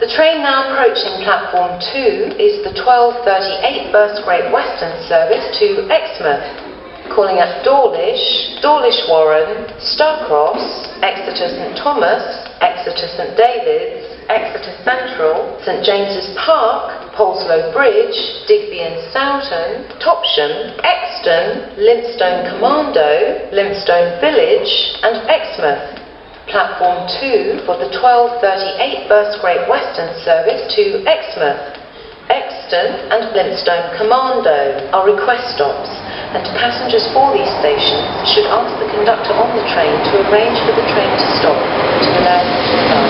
The train now approaching platform 2 is the 12:38 First Great Western service to Exmouth, calling at Dawlish, Dawlish Warren, Starcross, Exeter St Thomas, Exeter St David's, Exeter Central, St James's Park, Poleslow Bridge, Digby and Sowton, Topsham, Exton, Limpstone Commando, Limpstone Village and Exmouth. Platform 2 for the 12:38 First Great Western service to Exmouth, Exton and Limpstone Commando are request stops, and passengers for these stations should ask the conductor on the train to arrange for the train to stop to allow them to arrive.